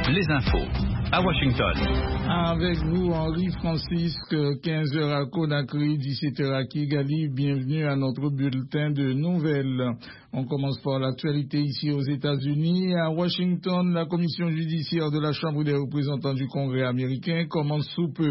les infos à Washington. Avec vous, Henri Francisque, 15h à Conakry, 17h à Kigali. Bienvenue à notre bulletin de nouvelles. On commence par l'actualité ici aux États-Unis. À Washington, la commission judiciaire de la Chambre des représentants du Congrès américain commence sous peu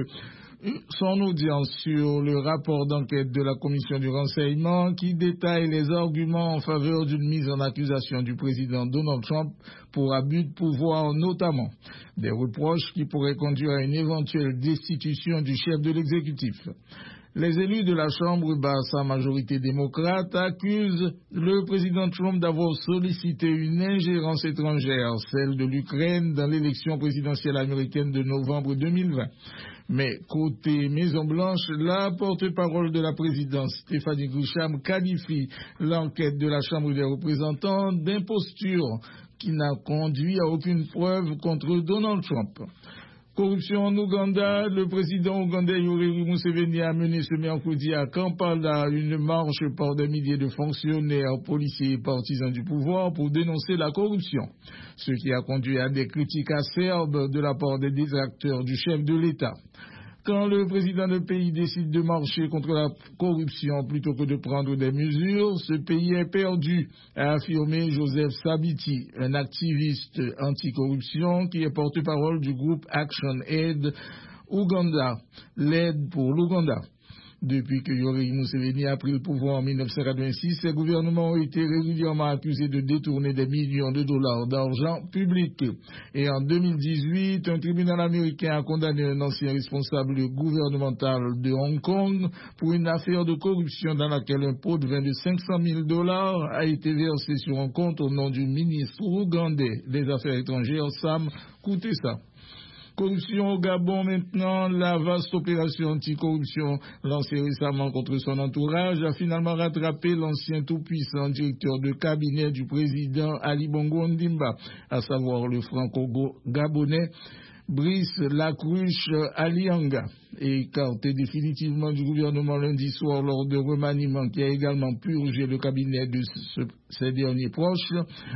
son audience sur le rapport d'enquête de la commission du renseignement qui détaille les arguments en faveur d'une mise en accusation du président Donald Trump pour abus de pouvoir notamment. Des reproches qui pourraient conduire à une éventuelle destitution du chef de l'exécutif. Les élus de la Chambre basse à majorité démocrate accusent le président Trump d'avoir sollicité une ingérence étrangère, celle de l'Ukraine, dans l'élection présidentielle américaine de novembre 2020. Mais côté Maison-Blanche, la porte-parole de la présidence, Stéphanie Grisham, qualifie l'enquête de la Chambre des représentants d'imposture qui n'a conduit à aucune preuve contre Donald Trump. Corruption en Ouganda, le président ougandais Yoweri Museveni a mené ce mercredi à Kampala une marche par des milliers de fonctionnaires, policiers et partisans du pouvoir pour dénoncer la corruption, ce qui a conduit à des critiques acerbes de la part des détracteurs du chef de l'État. Quand le président du pays décide de marcher contre la corruption plutôt que de prendre des mesures, ce pays est perdu, a affirmé Joseph Sabiti, un activiste anticorruption qui est porte-parole du groupe Action Aid Ouganda, l'aide pour l'Ouganda. Depuis que Yoweri Museveni a pris le pouvoir en 1986, ses gouvernements ont été régulièrement accusés de détourner des millions de dollars d'argent public. Et en 2018, un tribunal américain a condamné un ancien responsable gouvernemental de Hong Kong pour une affaire de corruption dans laquelle un pot de vin de 500 000 dollars a été versé sur un compte au nom du ministre ougandais des Affaires étrangères, Sam Kutesa. Corruption au Gabon maintenant, la vaste opération anticorruption lancée récemment contre son entourage a finalement rattrapé l'ancien tout-puissant directeur de cabinet du président Ali Bongo Ondimba, à savoir le franco-gabonais Brice Lacruche Alianga, écarté définitivement du gouvernement lundi soir lors de remaniement qui a également purgé le cabinet de ses derniers proches.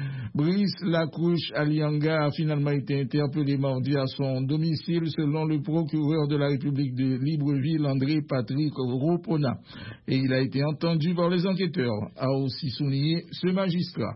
Brice Lacruche Alianga a finalement été interpellé mardi à son domicile selon le procureur de la République de Libreville, André Patrick Ropona. Et il a été entendu par les enquêteurs, a aussi souligné ce magistrat.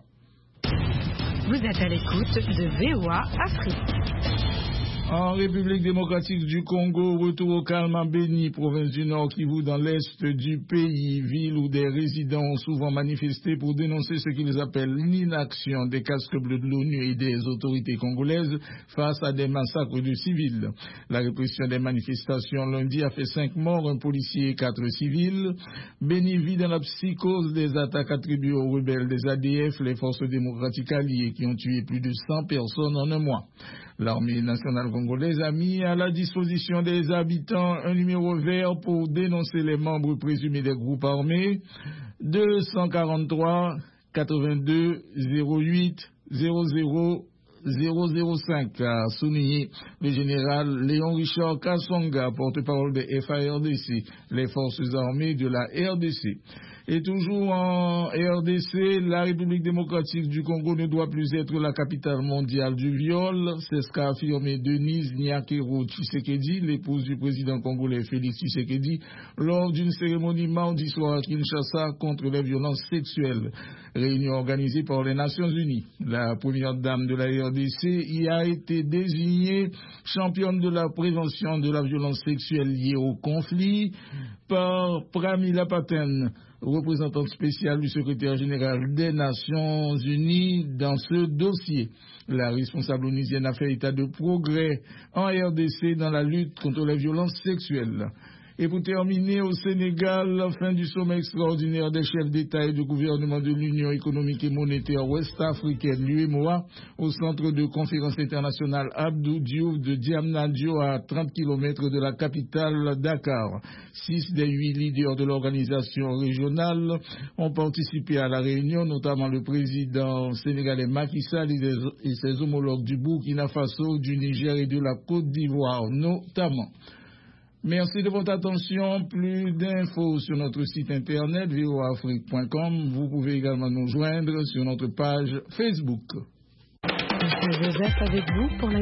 Vous êtes à l'écoute de VOA Afrique. En République démocratique du Congo, retour au calme en Béni, province du Nord Kivu, dans l'est du pays, ville où des résidents ont souvent manifesté pour dénoncer ce qu'ils appellent l'inaction des casques bleus de l'ONU et des autorités congolaises face à des massacres de civils. La répression des manifestations lundi a fait 5 morts, un policier et 4 civils. Béni vit dans la psychose des attaques attribuées aux rebelles des ADF, les forces démocratiques alliées, qui ont tué plus de 100 personnes en un mois. L'armée nationale congolaise a mis à la disposition des habitants un numéro vert pour dénoncer les membres présumés des groupes armés. 243 82 08 00 005, a souligné le général Léon Richard Kassonga, porte-parole des FARDC, les forces armées de la RDC. Et toujours en RDC, la République démocratique du Congo ne doit plus être la capitale mondiale du viol. C'est ce qu'a affirmé Denise Nyakero Tshisekedi, l'épouse du président congolais Félix Tshisekedi, lors d'une cérémonie mardi soir à Kinshasa contre les violences sexuelles. Réunion organisée par les Nations Unies. La première dame de la RDC y a été désignée championne de la prévention de la violence sexuelle liée au conflit par Pramila Patten, représentante spéciale du secrétaire général des Nations Unies dans ce dossier. La responsable onusienne a fait état de progrès en RDC dans la lutte contre les violences sexuelles. Et pour terminer, au Sénégal, fin du sommet extraordinaire des chefs d'État et de gouvernement de l'Union économique et monétaire ouest-africaine, l'UEMOA, au centre de conférence internationale Abdou Diouf de Diamniadio à 30 km de la capitale Dakar. 6 des 8 leaders de l'organisation régionale ont participé à la réunion, notamment le président sénégalais Macky Sall et ses homologues du Burkina Faso, du Niger et de la Côte d'Ivoire, notamment. Merci de votre attention. Plus d'infos sur notre site internet voafrique.com. Vous pouvez également nous joindre sur notre page Facebook. Monsieur Joseph avec vous pour la